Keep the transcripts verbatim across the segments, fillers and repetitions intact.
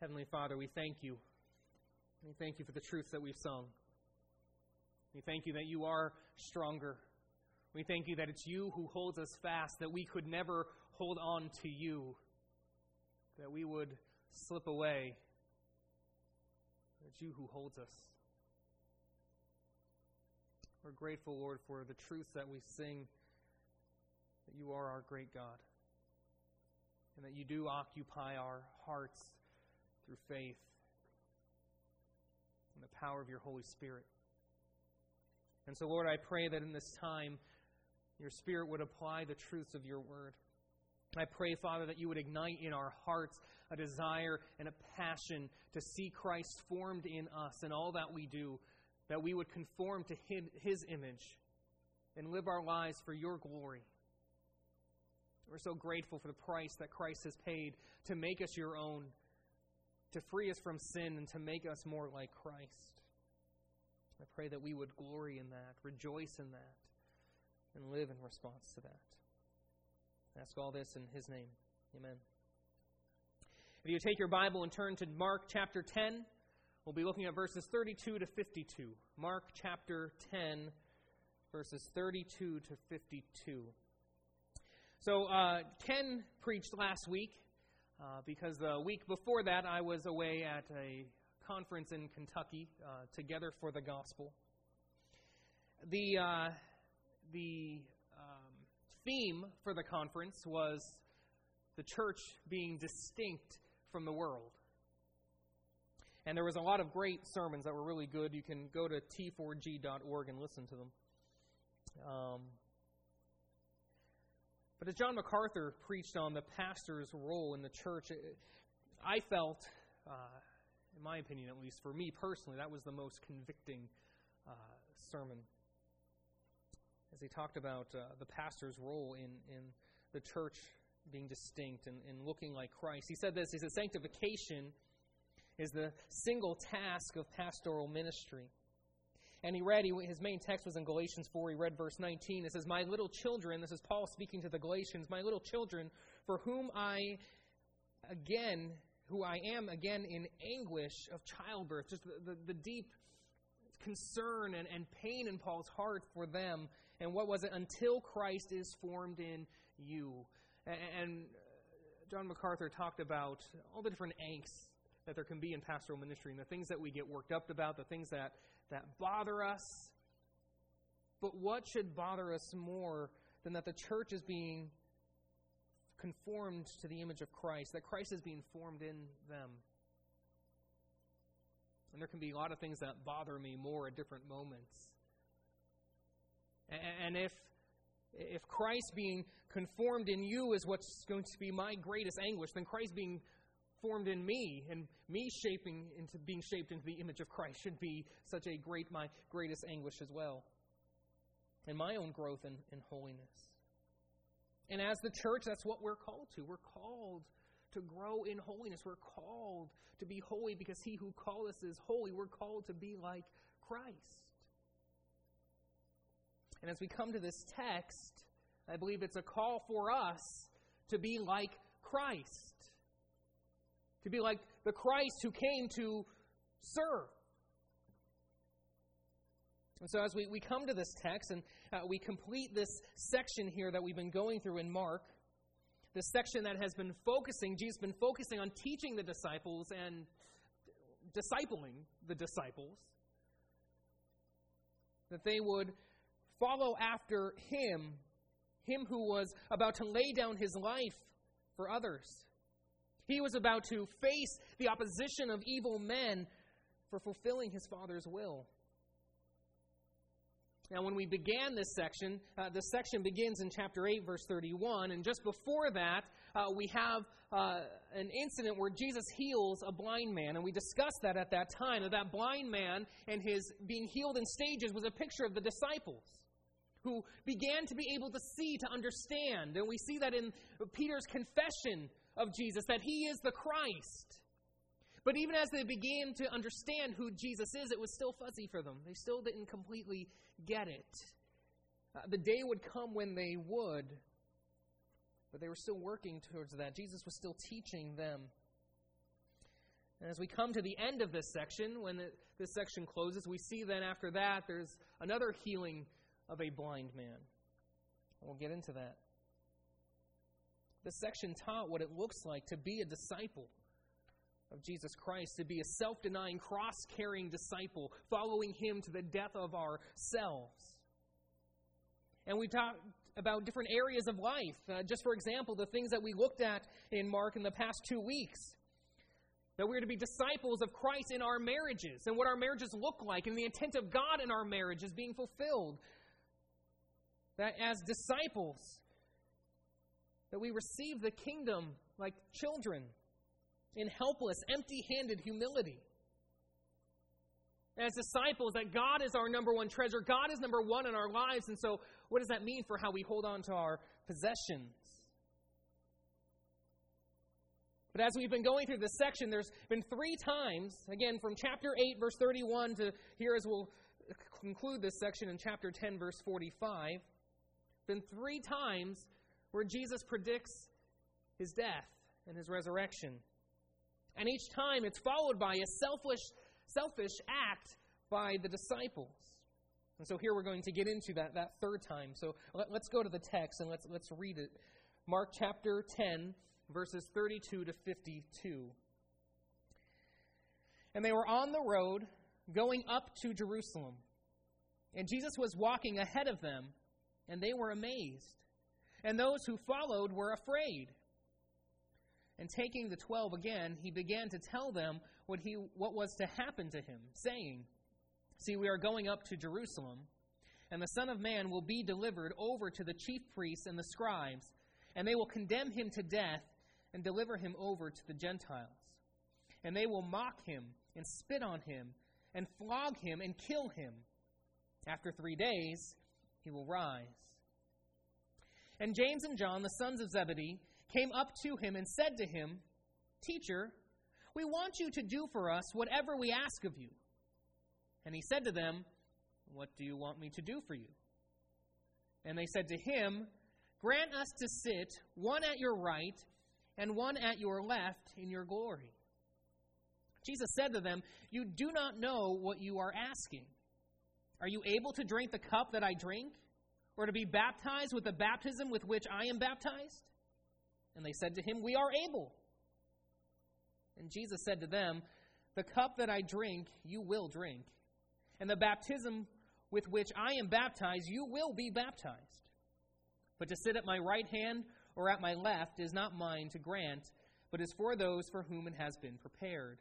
Heavenly Father, we thank you. We thank you for the truths that we've sung. We thank you that you are stronger. We thank you that it's you who holds us fast, that we could never hold on to you, that we would slip away. It's you who holds us. We're grateful, Lord, for the truths that we sing, that you are our great God, and that you do occupy our hearts through faith and the power of your Holy Spirit. And so, Lord, I pray that in this time, your Spirit would apply the truths of your word. I pray, Father, that you would ignite in our hearts a desire and a passion to see Christ formed in us in all that we do, that we would conform to His image and live our lives for your glory. We're so grateful for the price that Christ has paid to make us your own, to free us from sin and to make us more like Christ. I pray that we would glory in that, rejoice in that, and live in response to that. I ask all this in His name. Amen. If you take your Bible and turn to Mark chapter ten, we'll be looking at verses thirty-two to fifty-two. Mark chapter ten, verses thirty-two to fifty-two. So uh, Ken preached last week uh, because the week before that I was away at a conference in Kentucky, uh, Together for the Gospel. The uh, the um, theme for the conference was the church being distinct from the world. And there was a lot of great sermons that were really good. You can go to T four G dot org and listen to them. Um, but as John MacArthur preached on the pastor's role in the church, it, I felt, uh, in my opinion at least, for me personally, that was the most convicting uh, sermon. As he talked about uh, the pastor's role in, in the church being distinct and, and looking like Christ. He said this, he said, sanctification is the single task of pastoral ministry. And he read, he, his main text was in Galatians four, he read verse nineteen. It says, my little children, this is Paul speaking to the Galatians, my little children, for whom I, again, who I am again in anguish of childbirth. Just the, the, the deep concern and, and pain in Paul's heart for them. And what was it? Until Christ is formed in you. And, and John MacArthur talked about all the different angst that there can be in pastoral ministry and the things that we get worked up about, the things that, that bother us. But what should bother us more than that the church is being conformed to the image of Christ, that Christ is being formed in them? And there can be a lot of things that bother me more at different moments. And if if Christ being conformed in you is what's going to be my greatest anguish, then Christ being formed in me and me shaping into being shaped into the image of Christ should be such a great, my greatest anguish as well. And my own growth in, in holiness. And as the church, that's what we're called to. We're called to grow in holiness. We're called to be holy because He who called us is holy. We're called to be like Christ. And as we come to this text, I believe it's a call for us to be like Christ. To be like the Christ who came to serve. And so as we, we come to this text and uh, we complete this section here that we've been going through in Mark, this section that has been focusing, Jesus has been focusing on teaching the disciples and discipling the disciples, that they would follow after Him, Him who was about to lay down His life for others. He was about to face the opposition of evil men for fulfilling His Father's will. Now, when we began this section, uh, this section begins in chapter eight, verse thirty-one, and just before that, uh, we have uh, an incident where Jesus heals a blind man, and we discussed that at that time, that that blind man and his being healed in stages was a picture of the disciples, who began to be able to see, to understand. And we see that in Peter's confession of Jesus, that He is the Christ. But even as they began to understand who Jesus is, it was still fuzzy for them. They still didn't completely get it. Uh, the day would come when they would, but they were still working towards that. Jesus was still teaching them. And as we come to the end of this section, when it, this section closes, we see then after that there's another healing of a blind man. We'll get into that. This section taught what it looks like to be a disciple of Jesus Christ, to be a self-denying, cross-carrying disciple, following Him to the death of ourselves. And we talked about different areas of life. Uh, just for example, the things that we looked at in Mark in the past two weeks. That we're to be disciples of Christ in our marriages and what our marriages look like and the intent of God in our marriages being fulfilled. That as disciples, that we receive the kingdom like children in helpless, empty-handed humility. As disciples, that God is our number one treasure. God is number one in our lives. And so what does that mean for how we hold on to our possessions? But as we've been going through this section, there's been three times, again, from chapter eight, verse thirty-one, to here as we'll conclude this section in chapter ten, verse forty-five, been three times where Jesus predicts His death and His resurrection. And each time it's followed by a selfish, selfish act by the disciples. And so here we're going to get into that, that third time. So let, let's go to the text and let's, let's read it. Mark chapter ten, verses thirty-two to fifty-two. And they were on the road going up to Jerusalem. And Jesus was walking ahead of them, and they were amazed. And those who followed were afraid. And taking the twelve again, he began to tell them what he what was to happen to him, saying, "See, we are going up to Jerusalem, and the Son of Man will be delivered over to the chief priests and the scribes, and they will condemn him to death and deliver him over to the Gentiles. And they will mock him and spit on him and flog him and kill him. After three days, he will rise." And James and John, the sons of Zebedee, came up to him and said to him, "Teacher, we want you to do for us whatever we ask of you." And he said to them, "What do you want me to do for you?" And they said to him, "Grant us to sit, one at your right and one at your left in your glory." Jesus said to them, "You do not know what you are asking. Are you able to drink the cup that I drink, or to be baptized with the baptism with which I am baptized?" And they said to him, "We are able." And Jesus said to them, "The cup that I drink, you will drink, and the baptism with which I am baptized, you will be baptized. But to sit at my right hand or at my left is not mine to grant, but is for those for whom it has been prepared."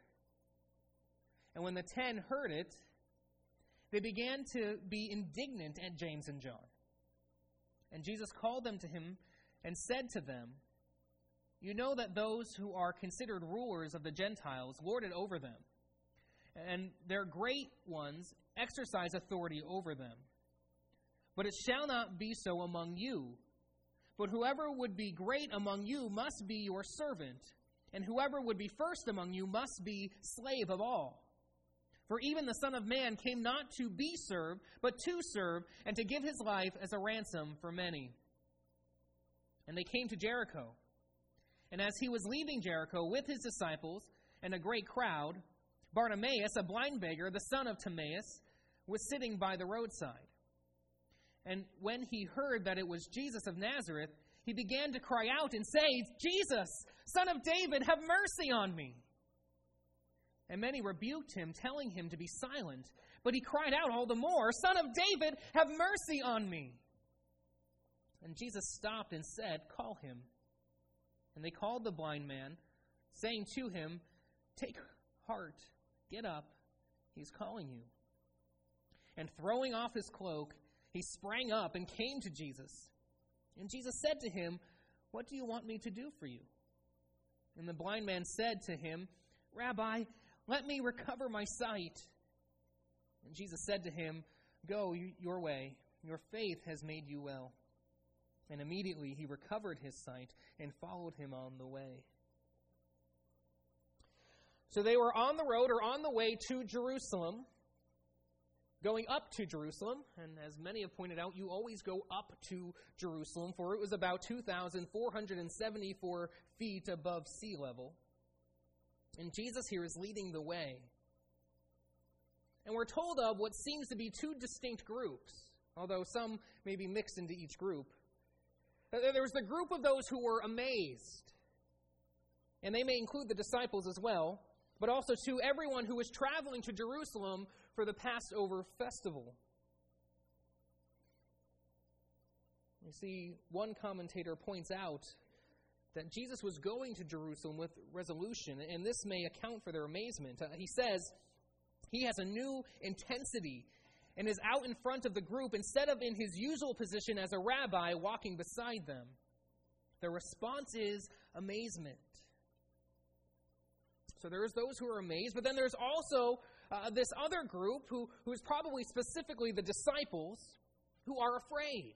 And when the ten heard it, they began to be indignant at James and John. And Jesus called them to him and said to them, "You know that those who are considered rulers of the Gentiles lord it over them, and their great ones exercise authority over them. But it shall not be so among you. But whoever would be great among you must be your servant, and whoever would be first among you must be slave of all. For even the Son of Man came not to be served, but to serve, and to give his life as a ransom for many." And they came to Jericho. And as he was leaving Jericho with his disciples and a great crowd, Bartimaeus, a blind beggar, the son of Timaeus, was sitting by the roadside. And when he heard that it was Jesus of Nazareth, he began to cry out and say, "Jesus, Son of David, have mercy on me." And many rebuked him, telling him to be silent. But he cried out all the more, "Son of David, have mercy on me." And Jesus stopped and said, "Call him." And they called the blind man, saying to him, "Take heart, get up, he's calling you." And throwing off his cloak, he sprang up and came to Jesus. And Jesus said to him, "What do you want me to do for you?" And the blind man said to him, "Rabbi, let me recover my sight." And Jesus said to him, "Go your way, your faith has made you well." And immediately he recovered his sight and followed him on the way. So they were on the road or on the way to Jerusalem, going up to Jerusalem. And as many have pointed out, you always go up to Jerusalem, for it was about two thousand four hundred seventy-four feet above sea level. And Jesus here is leading the way. And we're told of what seems to be two distinct groups, although some may be mixed into each group. There was the group of those who were amazed, and they may include the disciples as well, but also to everyone who was traveling to Jerusalem for the Passover festival. You see, one commentator points out that Jesus was going to Jerusalem with resolution, and this may account for their amazement. Uh, he says he has a new intensity and is out in front of the group instead of in his usual position as a rabbi walking beside them. The response is amazement. So there's those who are amazed, but then there's also uh, this other group who, who is probably specifically the disciples who are afraid.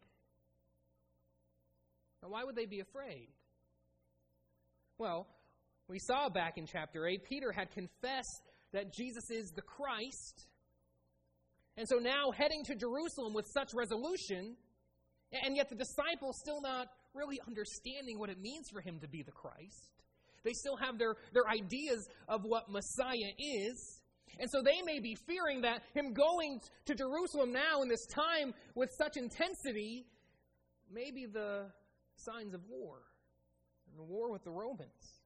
Now, why would they be afraid? Well, we saw back in chapter eight, Peter had confessed that Jesus is the Christ. And so now heading to Jerusalem with such resolution, and yet the disciples still not really understanding what it means for him to be the Christ. They still have their, their ideas of what Messiah is. And so they may be fearing that him going to Jerusalem now in this time with such intensity may be the signs of war, and the war with the Romans.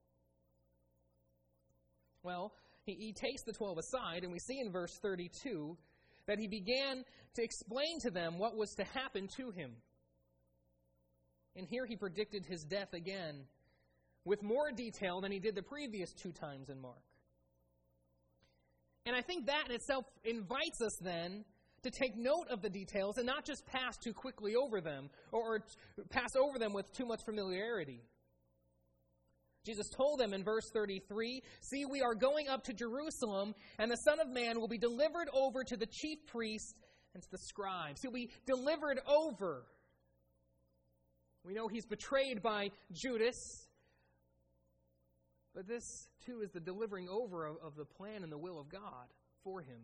Well, he, he takes the twelve aside, and we see in verse thirty-two that he began to explain to them what was to happen to him. And here he predicted his death again with more detail than he did the previous two times in Mark. And I think that in itself invites us then to take note of the details and not just pass too quickly over them or, or pass over them with too much familiarity. Jesus told them in verse thirty-three, "See, we are going up to Jerusalem, and the Son of Man will be delivered over to the chief priests and to the scribes." He'll be delivered over. We know he's betrayed by Judas, but this, too, is the delivering over of, of the plan and the will of God for him.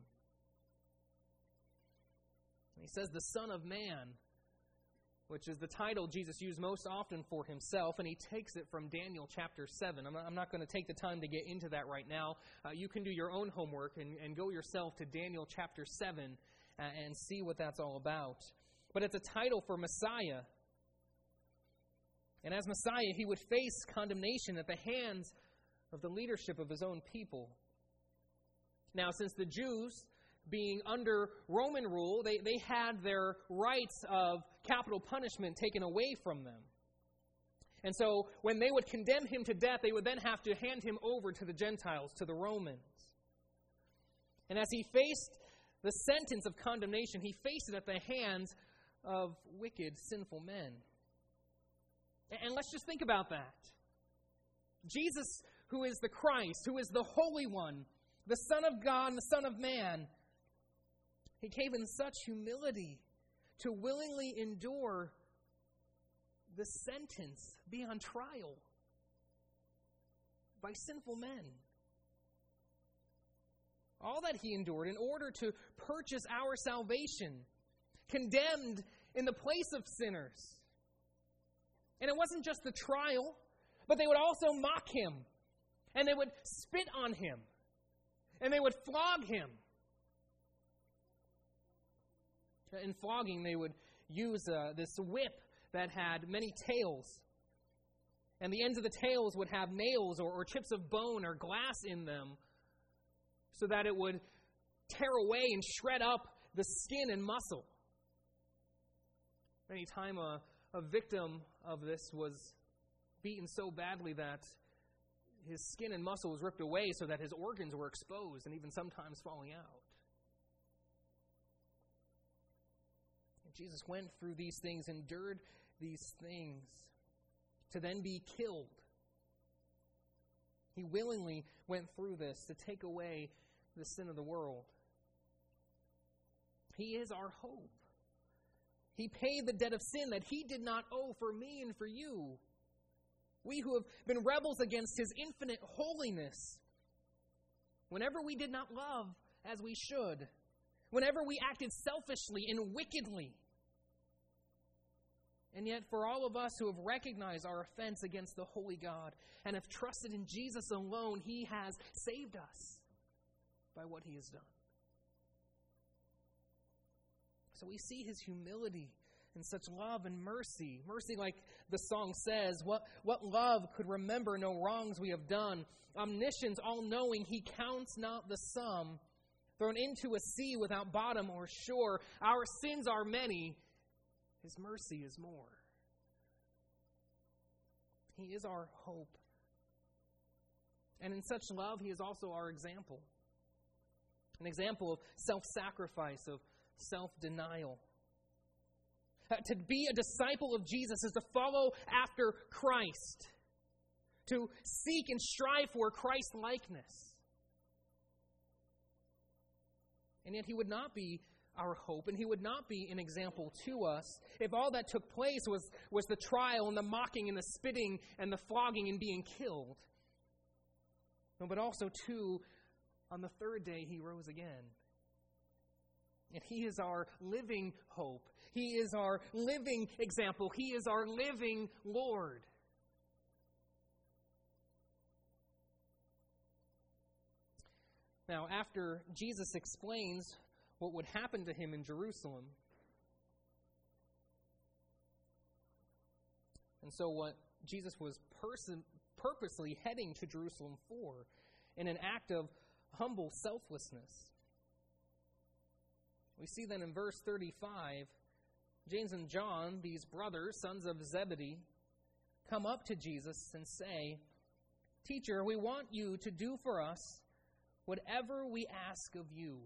And he says, the Son of Man, which is the title Jesus used most often for himself, and he takes it from Daniel chapter seven. I'm not, I'm not going to take the time to get into that right now. Uh, you can do your own homework and, and go yourself to Daniel chapter seven uh, and see what that's all about. But it's a title for Messiah. And as Messiah, he would face condemnation at the hands of the leadership of his own people. Now, since the Jews, being under Roman rule, they, they had their rights of capital punishment taken away from them. And so when they would condemn him to death, they would then have to hand him over to the Gentiles, to the Romans. And as he faced the sentence of condemnation, he faced it at the hands of wicked, sinful men. And let's just think about that. Jesus, who is the Christ, who is the Holy One, the Son of God and the Son of Man, he came in such humility to willingly endure the sentence, be on trial by sinful men. All that he endured in order to purchase our salvation, condemned in the place of sinners. And it wasn't just the trial, but they would also mock him, and they would spit on him, and they would flog him. In flogging, they would use uh, this whip that had many tails. And the ends of the tails would have nails or, or chips of bone or glass in them so that it would tear away and shred up the skin and muscle. Any time a, a victim of this was beaten so badly that his skin and muscle was ripped away so that his organs were exposed and even sometimes falling out. Jesus went through these things, endured these things, to then be killed. He willingly went through this to take away the sin of the world. He is our hope. He paid the debt of sin that he did not owe for me and for you. We who have been rebels against his infinite holiness, whenever we did not love as we should, whenever we acted selfishly and wickedly, And yet for all of us who have recognized our offense against the holy God and have trusted in Jesus alone, He has saved us by what He has done. So we see His humility and such love and mercy. Mercy, like the song says, what, what love could remember no wrongs we have done? Omniscience, all-knowing, He counts not the sum. Thrown into a sea without bottom or shore, our sins are many, His mercy is more. He is our hope. And in such love, He is also our example. An example of self-sacrifice, of self-denial. Uh, to be a disciple of Jesus is to follow after Christ. To seek and strive for Christ-likeness. And yet He would not be our hope, and He would not be an example to us if all that took place was, was the trial and the mocking and the spitting and the flogging and being killed. No, but also, too, on the third day He rose again. And He is our living hope. He is our living example. He is our living Lord. Now, after Jesus explains what would happen to Him in Jerusalem, and so what Jesus was pers- purposely heading to Jerusalem for, in an act of humble selflessness, we see then in verse thirty-five, James and John, these brothers, sons of Zebedee, come up to Jesus and say, "Teacher, we want you to do for us whatever we ask of you."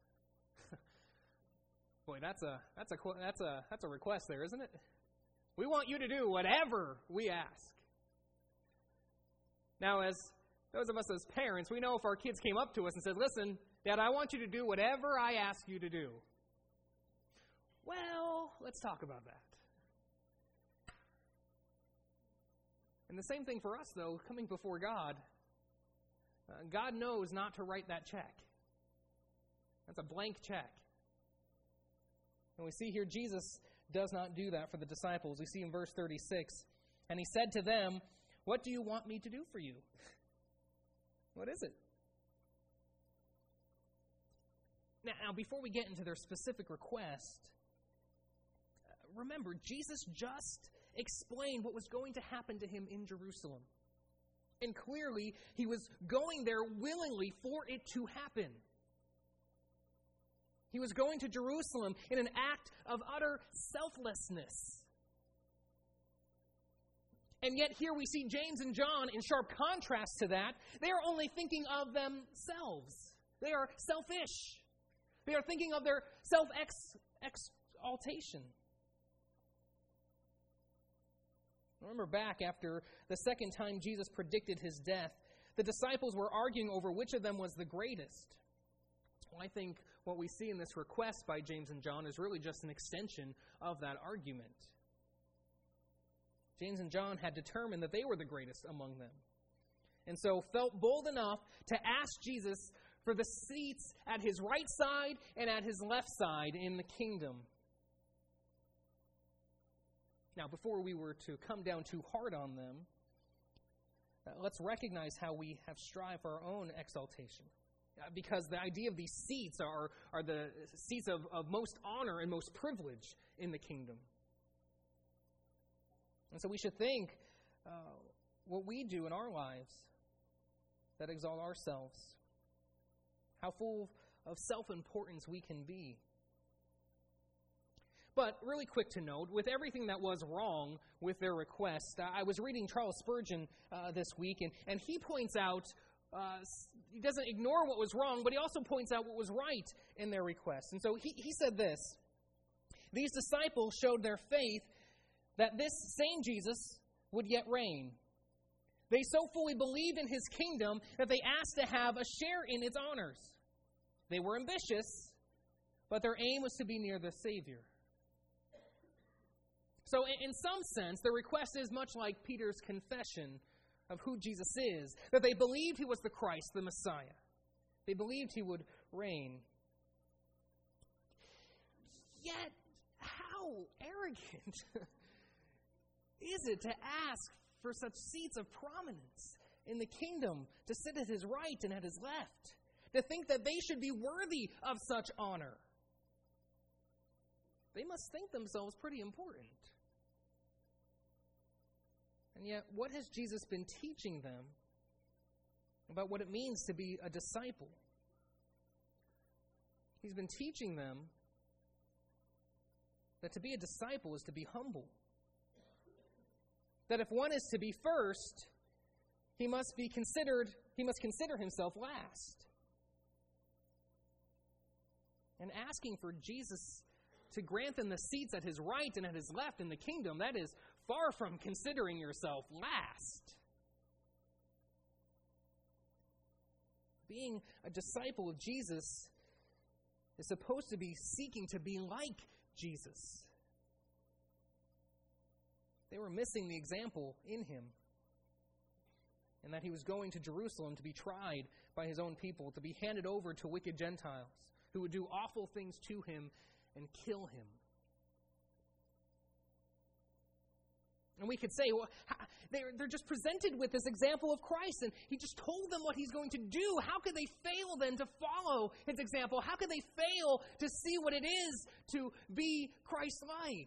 Boy, that's a that's a that's a that's a request there, isn't it? We want you to do whatever we ask. Now, as those of us as parents, we know if our kids came up to us and said, "Listen, Dad, I want you to do whatever I ask you to do." Well, let's talk about that. And the same thing for us, though, coming before God. Uh, God knows not to write that check. That's a blank check. And we see here Jesus does not do that for the disciples. We see in verse thirty-six, "And He said to them, 'What do you want me to do for you?'" What is it? Now, before we get into their specific request, remember, Jesus just explained what was going to happen to Him in Jerusalem. And clearly, He was going there willingly for it to happen. He was going to Jerusalem in an act of utter selflessness. And yet here we see James and John, in sharp contrast to that, they are only thinking of themselves. They are selfish. They are thinking of their self-exaltation. Remember back after the second time Jesus predicted His death, the disciples were arguing over which of them was the greatest. Well, I think what we see in this request by James and John is really just an extension of that argument. James and John had determined that they were the greatest among them, and so felt bold enough to ask Jesus for the seats at His right side and at His left side in the kingdom. Now, before we were to come down too hard on them, uh, let's recognize how we have strived for our own exaltation. Uh, because the idea of these seats are, are the seats of, of most honor and most privilege in the kingdom. And so we should think uh, what we do in our lives that exalt ourselves, how full of self-importance we can be. But really quick to note, with everything that was wrong with their request, I was reading Charles Spurgeon uh, this week, and, and he points out, uh, he doesn't ignore what was wrong, but he also points out what was right in their request. And so he, he said this: "These disciples showed their faith that this same Jesus would yet reign. They so fully believed in His kingdom that they asked to have a share in its honors. They were ambitious, but their aim was to be near the Savior." So in some sense, the request is much like Peter's confession of who Jesus is, that they believed He was the Christ, the Messiah. They believed He would reign. Yet, how arrogant is it to ask for such seats of prominence in the kingdom, to sit at his right and at his left, to think that they should be worthy of such honor? They must think themselves pretty important. And yet, what has Jesus been teaching them about what it means to be a disciple? He's been teaching them that to be a disciple is to be humble. That if one is to be first, he must be considered, he must consider himself last. And asking for Jesus to grant them the seats at his right and at his left in the kingdom, that is far from considering yourself last. Being a disciple of Jesus is supposed to be seeking to be like Jesus. They were missing the example in him, and that he was going to Jerusalem to be tried by his own people, to be handed over to wicked Gentiles who would do awful things to him and kill him. And we could say, well, they're, they're just presented with this example of Christ, and he just told them what he's going to do. How could they fail then to follow his example? How could they fail to see what it is to be Christ-like?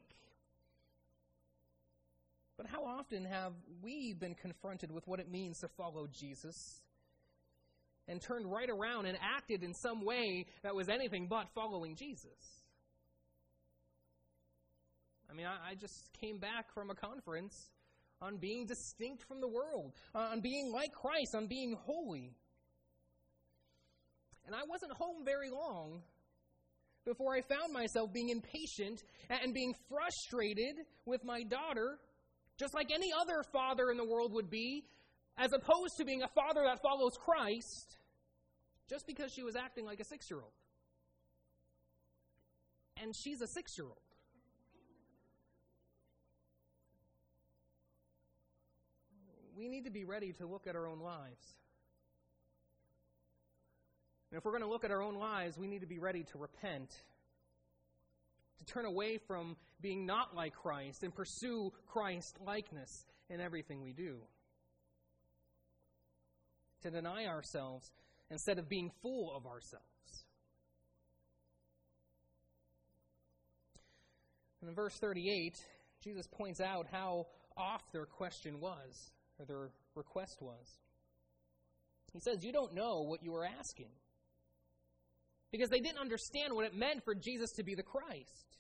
But how often have we been confronted with what it means to follow Jesus and turned right around and acted in some way that was anything but following Jesus? I mean, I, I just came back from a conference on being distinct from the world, uh, on being like Christ, on being holy. And I wasn't home very long before I found myself being impatient and being frustrated with my daughter, just like any other father in the world would be, as opposed to being a father that follows Christ, just because she was acting like a six-year-old. And she's a six-year-old. We need to be ready to look at our own lives. And if we're going to look at our own lives, we need to be ready to repent, to turn away from being not like Christ and pursue Christ-likeness in everything we do. To deny ourselves instead of being full of ourselves. And in verse thirty-eight, Jesus points out how off their question was, or their request was. He says, you don't know what you are asking. Because they didn't understand what it meant for Jesus to be the Christ.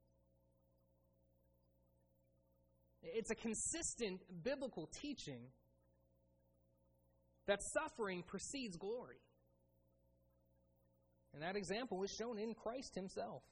It's a consistent biblical teaching that suffering precedes glory. And that example was shown in Christ himself.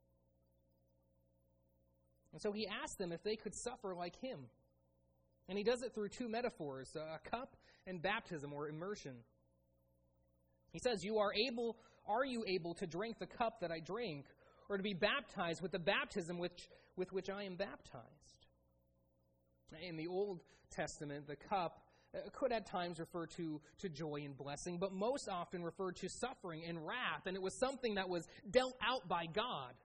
And so he asked them if they could suffer like him. And he does it through two metaphors, a cup and baptism or immersion. He says, you are able, are you able to drink the cup that I drink, or to be baptized with the baptism which, with which I am baptized? In the Old Testament, the cup could at times refer to, to joy and blessing, but most often referred to suffering and wrath, and it was something that was dealt out by God.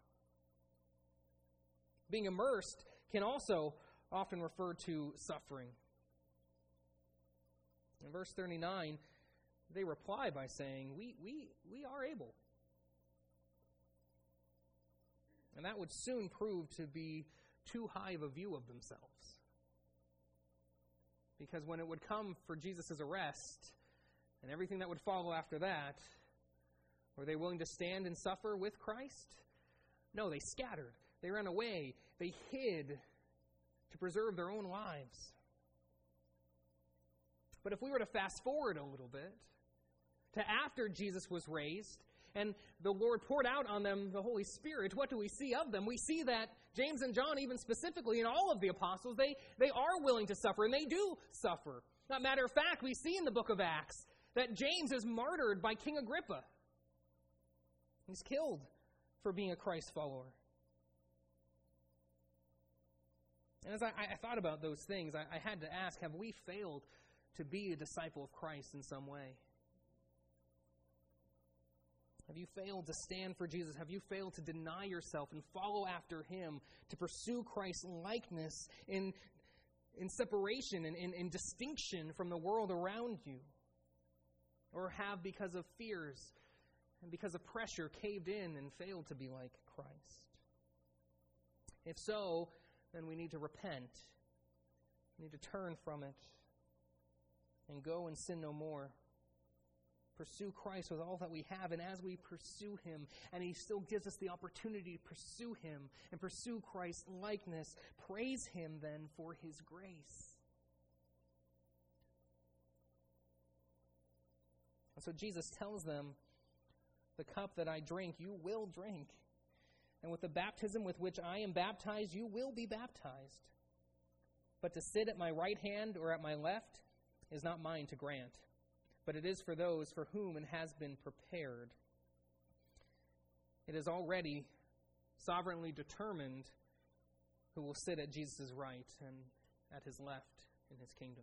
Being immersed can also often refer to suffering. In verse thirty-nine, they reply by saying, we, we, we are able. And that would soon prove to be too high of a view of themselves. Because when it would come for Jesus' arrest and everything that would follow after that, were they willing to stand and suffer with Christ? No, they scattered. They ran away. They hid to preserve their own lives. But if we were to fast forward a little bit to after Jesus was raised and the Lord poured out on them the Holy Spirit, what do we see of them? We see that James and John, even specifically, and all of the apostles, they, they are willing to suffer, and they do suffer. As a matter of fact, we see in the book of Acts that James is martyred by King Agrippa. He's killed for being a Christ follower. And as I, I thought about those things, I, I had to ask, have we failed to be a disciple of Christ in some way? Have you failed to stand for Jesus? Have you failed to deny yourself and follow after him, to pursue Christ's likeness in in separation and in, in distinction from the world around you? Or have, because of fears and because of pressure, caved in and failed to be like Christ? If so, then we need to repent. We need to turn from it and go and sin no more. Pursue Christ with all that we have, and as we pursue Him, and He still gives us the opportunity to pursue Him and pursue Christ's likeness, praise Him then for His grace. And so Jesus tells them, the cup that I drink, you will drink. And with the baptism with which I am baptized, you will be baptized. But to sit at my right hand or at my left is not mine to grant, but it is for those for whom it has been prepared. It is already sovereignly determined who will sit at Jesus' right and at His left in His kingdom.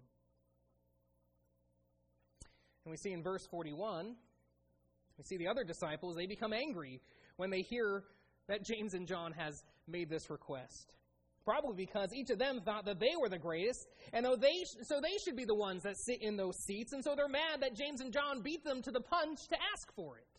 And we see in verse forty-one, we see the other disciples, they become angry when they hear that James and John has made this request. Probably because each of them thought that they were the greatest, and though they so they should be the ones that sit in those seats, and so they're mad that James and John beat them to the punch to ask for it.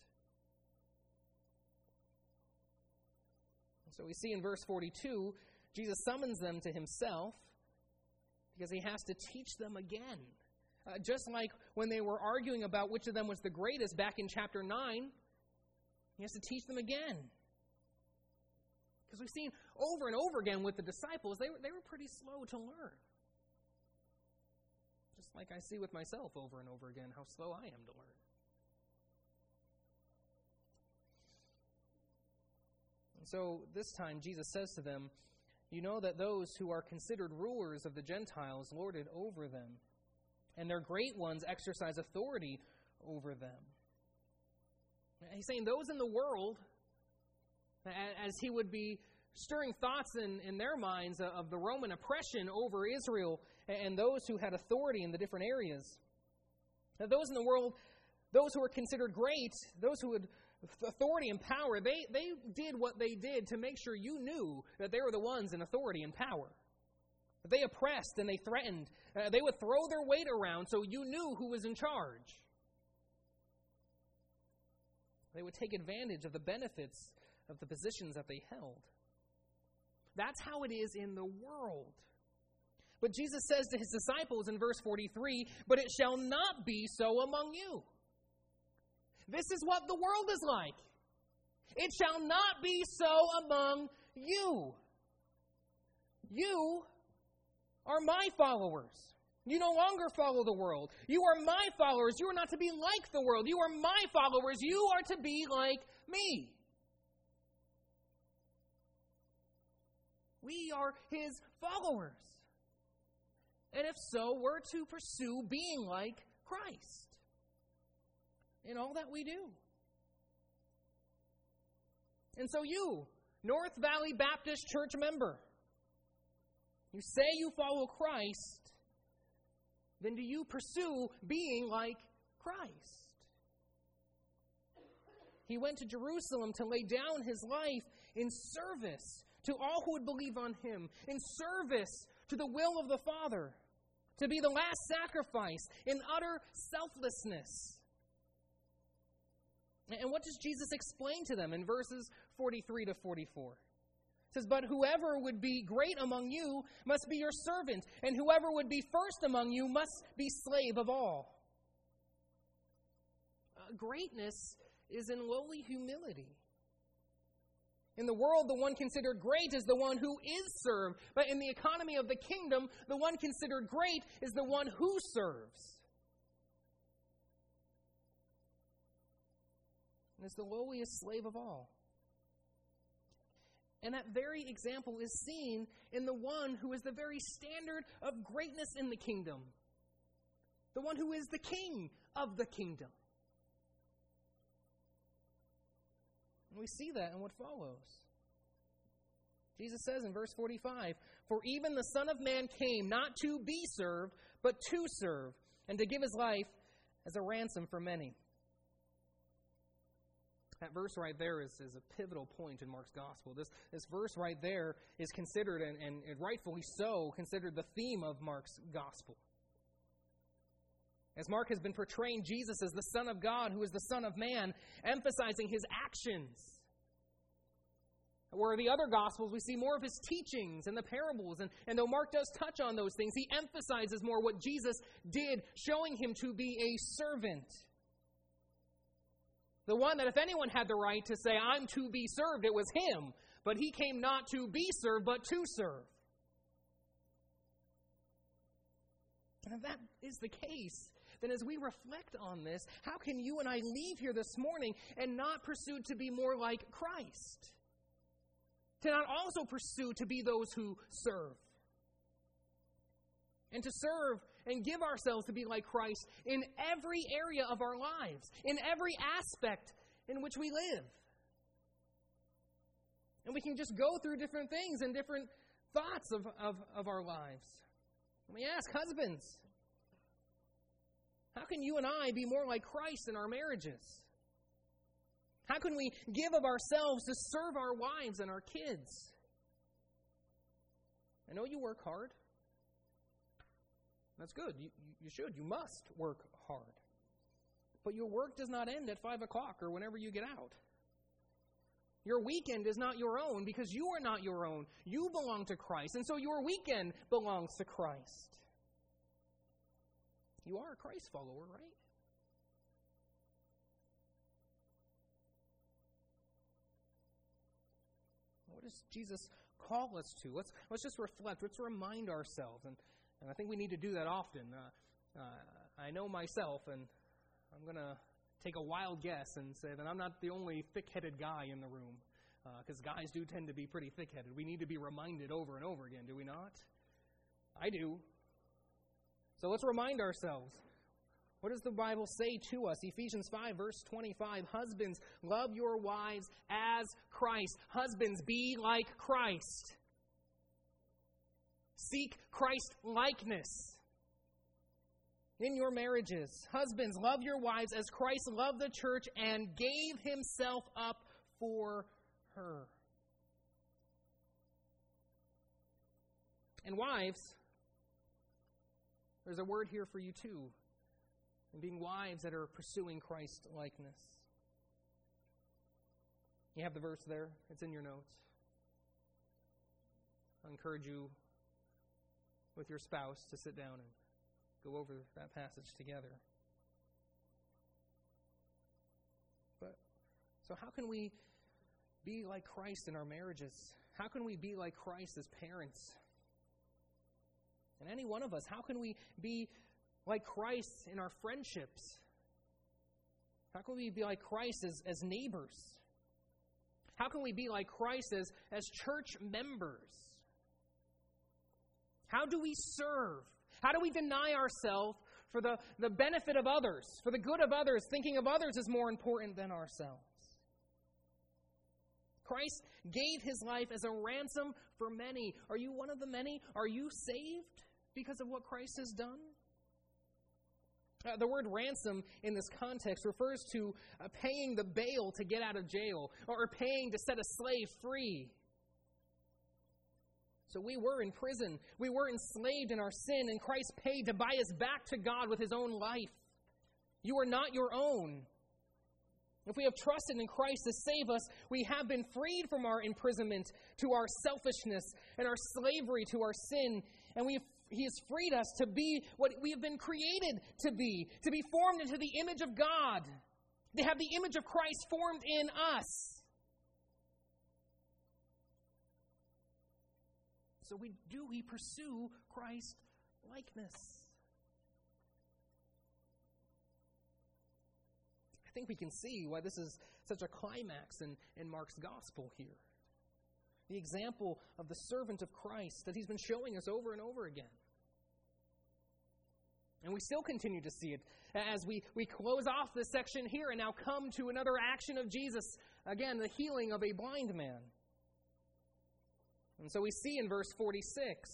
And so we see in verse forty-two, Jesus summons them to Himself because He has to teach them again. Uh, just like when they were arguing about which of them was the greatest back in chapter nine, He has to teach them again. Because we've seen over and over again with the disciples, they were, they were pretty slow to learn. Just like I see with myself over and over again, how slow I am to learn. And so this time Jesus says to them, you know that those who are considered rulers of the Gentiles lord it over them, and their great ones exercise authority over them. He's saying those in the world, as He would be stirring thoughts in, in their minds of the Roman oppression over Israel and those who had authority in the different areas. Now, those in the world, those who were considered great, those who had authority and power, they, they did what they did to make sure you knew that they were the ones in authority and power. They oppressed and they threatened. Uh, they would throw their weight around so you knew who was in charge. They would take advantage of the benefits of the positions that they held. That's how it is in the world. But Jesus says to His disciples in verse forty-three, but it shall not be so among you. This is what the world is like. It shall not be so among you. You are my followers. You no longer follow the world. You are my followers. You are not to be like the world. You are my followers. You are to be like me. We are His followers. And if so, we're to pursue being like Christ in all that we do. And so you, North Valley Baptist Church member, you say you follow Christ, then do you pursue being like Christ? He went to Jerusalem to lay down His life in service to all who would believe on Him, in service to the will of the Father, to be the last sacrifice in utter selflessness. And what does Jesus explain to them in verses forty-three to forty-four? It says, but whoever would be great among you must be your servant, and whoever would be first among you must be slave of all. Uh, greatness is in lowly humility. In the world, the one considered great is the one who is served. But in the economy of the kingdom, the one considered great is the one who serves. And is the lowliest slave of all. And that very example is seen in the one who is the very standard of greatness in the kingdom. The one who is the king of the kingdom. And we see that in what follows. Jesus says in verse forty-five, for even the Son of Man came not to be served, but to serve, and to give His life as a ransom for many. That verse right there is, is a pivotal point in Mark's gospel. This, this verse right there is considered, and, and rightfully so, considered the theme of Mark's gospel. As Mark has been portraying Jesus as the Son of God, who is the Son of Man, emphasizing his actions. Where the other Gospels, we see more of his teachings and the parables. And, and though Mark does touch on those things, he emphasizes more what Jesus did, showing him to be a servant. The one that if anyone had the right to say, I'm to be served, it was him. But he came not to be served, but to serve. And if that is the case, then as we reflect on this, how can you and I leave here this morning and not pursue to be more like Christ? To not also pursue to be those who serve. And to serve and give ourselves to be like Christ in every area of our lives, in every aspect in which we live. And we can just go through different things and different thoughts of, of, of our lives. Let me ask, husbands, how can you and I be more like Christ in our marriages? How can we give of ourselves to serve our wives and our kids? I know you work hard. That's good. You, you should. You must work hard. But your work does not end at five o'clock or whenever you get out. Your weekend is not your own because you are not your own. You belong to Christ. And so your weekend belongs to Christ. You are a Christ follower, right? What does Jesus call us to? Let's, let's just reflect. Let's remind ourselves. And, and I think we need to do that often. Uh, uh, I know myself, and I'm going to take a wild guess and say that I'm not the only thick-headed guy in the room, because uh, guys do tend to be pretty thick-headed. We need to be reminded over and over again, do we not? I do. So let's remind ourselves. What does the Bible say to us? Ephesians five, verse twenty-five. Husbands, love your wives as Christ. Husbands, be like Christ. Seek Christ-likeness in your marriages. Husbands, love your wives as Christ loved the church and gave himself up for her. And wives, there's a word here for you too. And being wives that are pursuing Christ-likeness. You have the verse there. It's in your notes. I encourage you with your spouse to sit down and go over that passage together. But so how can we be like Christ in our marriages? How can we be like Christ as parents? And any one of us, how can we be like Christ in our friendships? How can we be like Christ as, as neighbors? How can we be like Christ as, as church members? How do we serve? How do we deny ourselves for the, the benefit of others, for the good of others, thinking of others is more important than ourselves? Christ gave his life as a ransom for many. Are you one of the many? Are you saved because of what Christ has done? Uh, the word ransom in this context refers to uh, paying the bail to get out of jail, or paying to set a slave free. So we were in prison. We were enslaved in our sin, and Christ paid to buy us back to God with his own life. You are not your own. If we have trusted in Christ to save us, we have been freed from our imprisonment to our selfishness and our slavery to our sin, and we have He has freed us to be what we have been created to be, to be formed into the image of God, to have the image of Christ formed in us. So we do we pursue Christ-likeness. I think we can see why this is such a climax in, in Mark's gospel here. The example of the servant of Christ that he's been showing us over and over again. And we still continue to see it as we, we close off this section here and now come to another action of Jesus. Again, the healing of a blind man. And so we see in verse forty-six,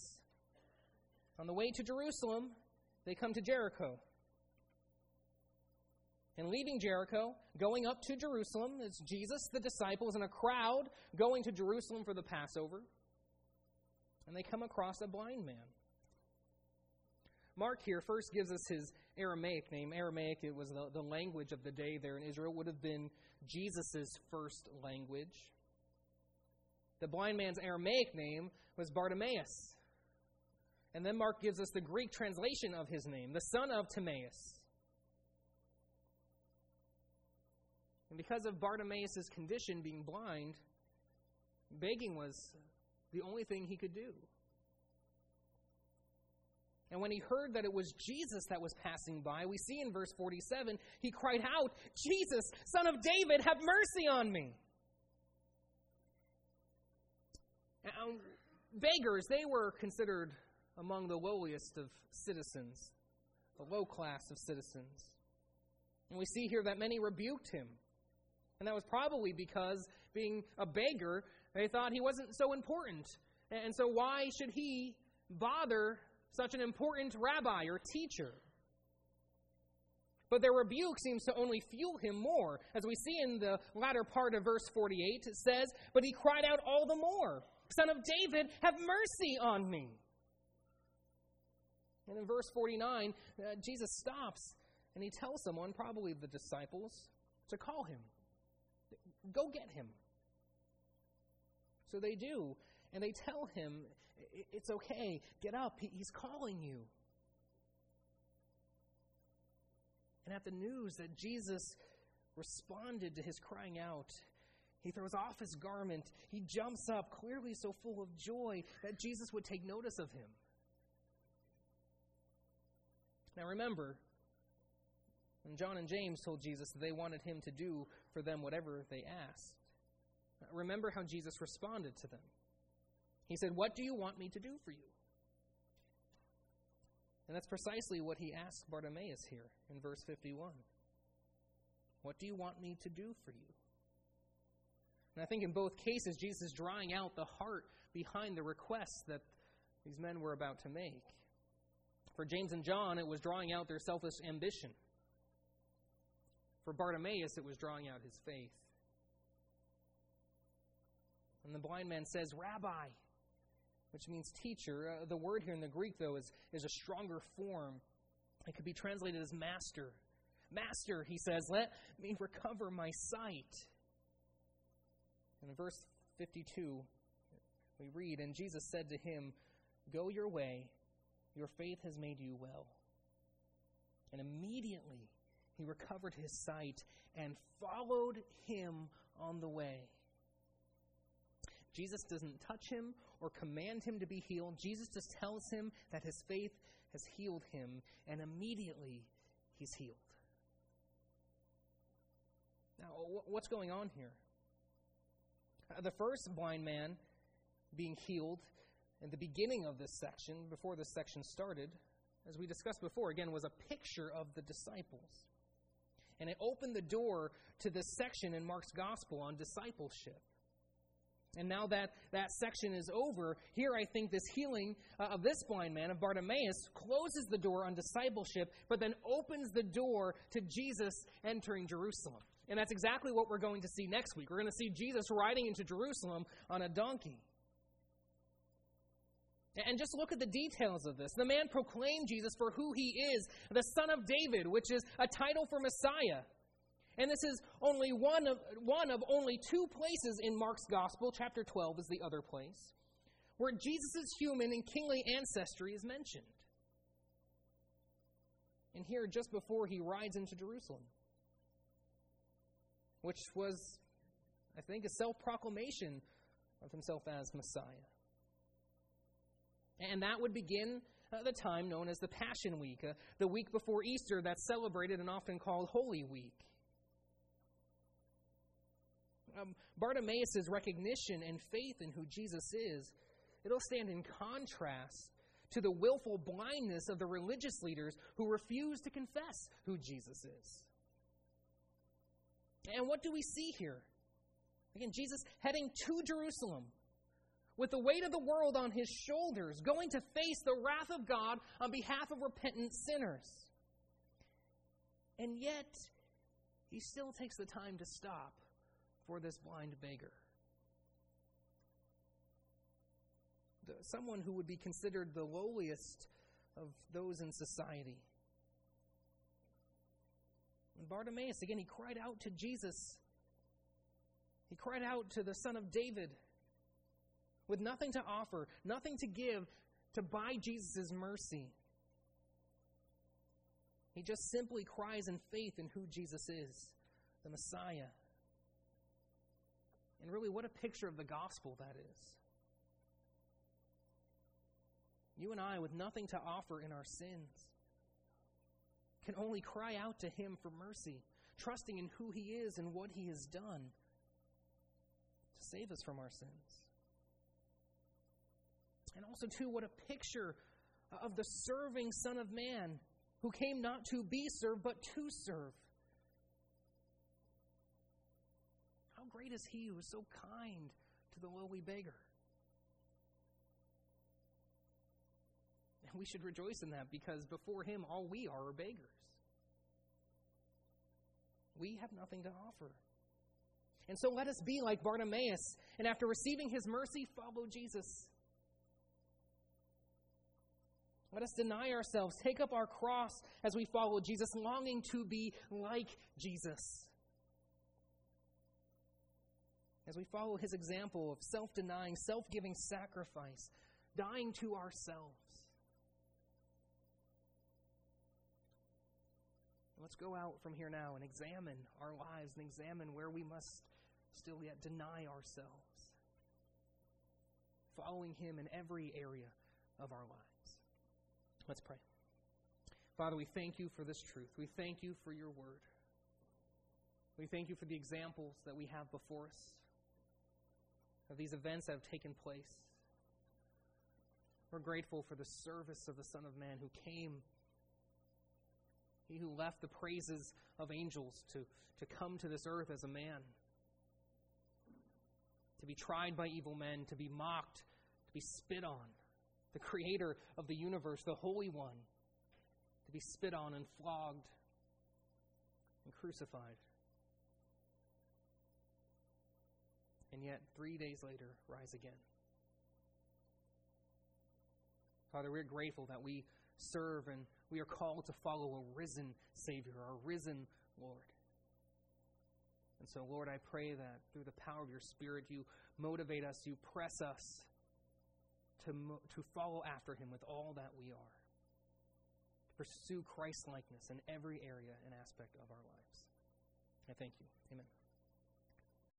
on the way to Jerusalem, they come to Jericho. And leaving Jericho, going up to Jerusalem, it's Jesus, the disciples, and a crowd going to Jerusalem for the Passover. And they come across a blind man. Mark here first gives us his Aramaic name. Aramaic, it was the, the language of the day there in Israel, would have been Jesus' first language. The blind man's Aramaic name was Bartimaeus. And then Mark gives us the Greek translation of his name, the son of Timaeus. And because of Bartimaeus' condition, being blind, begging was the only thing he could do. And when he heard that it was Jesus that was passing by, we see in verse forty-seven, he cried out, "Jesus, Son of David, have mercy on me." Now, beggars, they were considered among the lowliest of citizens, the low class of citizens. And we see here that many rebuked him. And that was probably because, being a beggar, they thought he wasn't so important. And so why should he bother such an important rabbi or teacher? But their rebuke seems to only fuel him more. As we see in the latter part of verse forty-eight, it says, "But he cried out all the more, 'Son of David, have mercy on me.'" And in verse forty-nine, uh, Jesus stops and he tells someone, probably the disciples, to call him. Go get him. So they do, and they tell him, "It's okay, get up, he's calling you." And at the news that Jesus responded to his crying out, he throws off his garment, he jumps up, clearly so full of joy that Jesus would take notice of him. Now remember, when John and James told Jesus that they wanted him to do for them whatever they asked, remember how Jesus responded to them. He said, "What do you want me to do for you?" And that's precisely what he asked Bartimaeus here in verse fifty-one. What do you want me to do for you? And I think in both cases, Jesus is drawing out the heart behind the requests that these men were about to make. For James and John, it was drawing out their selfish ambition. For Bartimaeus, it was drawing out his faith. And the blind man says, "Rabbi," which means teacher. Uh, the word here in the Greek, though, is, is a stronger form. It could be translated as master. "Master," he says, "let me recover my sight." And in verse fifty-two, we read, "And Jesus said to him, 'Go your way, your faith has made you well.' And immediately he recovered his sight and followed him on the way." Jesus doesn't touch him or command him to be healed. Jesus just tells him that his faith has healed him, and immediately he's healed. Now, what's going on here? Uh, the first blind man being healed at the beginning of this section, before this section started, as we discussed before, again, was a picture of the disciples. And it opened the door to this section in Mark's gospel on discipleship. And now that that section is over, here I think this healing uh, of this blind man, of Bartimaeus, closes the door on discipleship, but then opens the door to Jesus entering Jerusalem. And that's exactly what we're going to see next week. We're going to see Jesus riding into Jerusalem on a donkey. And just look at the details of this. The man proclaimed Jesus for who he is, the Son of David, which is a title for Messiah. And this is only one of, one of only two places in Mark's Gospel, chapter twelve is the other place, where Jesus' human and kingly ancestry is mentioned. And here, just before he rides into Jerusalem, which was, I think, a self-proclamation of himself as Messiah. And that would begin uh, the time known as the Passion Week, uh, the week before Easter that's celebrated and often called Holy Week. Um, Bartimaeus' recognition and faith in who Jesus is, it'll stand in contrast to the willful blindness of the religious leaders who refuse to confess who Jesus is. And what do we see here? Again, Jesus heading to Jerusalem with the weight of the world on his shoulders, going to face the wrath of God on behalf of repentant sinners. And yet, he still takes the time to stop for this blind beggar. The, someone who would be considered the lowliest of those in society. And Bartimaeus, again, he cried out to Jesus. He cried out to the Son of David with nothing to offer, nothing to give to buy Jesus' mercy. He just simply cries in faith in who Jesus is, the Messiah. And really, what a picture of the gospel that is. You and I, with nothing to offer in our sins, can only cry out to Him for mercy, trusting in who He is and what He has done to save us from our sins. And also, too, what a picture of the serving Son of Man, who came not to be served, but to serve. How great is He who is so kind to the lowly beggar? And we should rejoice in that, because before Him, all we are are beggars. We have nothing to offer. And so let us be like Bartimaeus, and after receiving His mercy, follow Jesus. Let us deny ourselves, take up our cross as we follow Jesus, longing to be like Jesus. As we follow His example of self-denying, self-giving sacrifice, dying to ourselves. Let's go out from here now and examine our lives and examine where we must still yet deny ourselves, following Him in every area of our lives. Let's pray. Father, we thank You for this truth. We thank You for Your word. We thank You for the examples that we have before us of these events that have taken place. We're grateful for the service of the Son of Man who came, He who left the praises of angels to, to come to this earth as a man, to be tried by evil men, to be mocked, to be spit on. The Creator of the universe, the Holy One, to be spit on and flogged and crucified. And yet, three days later, rise again. Father, we're grateful that we serve and we are called to follow a risen Savior, our risen Lord. And so, Lord, I pray that through the power of Your Spirit, You motivate us, You press us to, mo- to follow after Him with all that we are, to pursue Christ-likeness in every area and aspect of our lives. I thank You. Amen.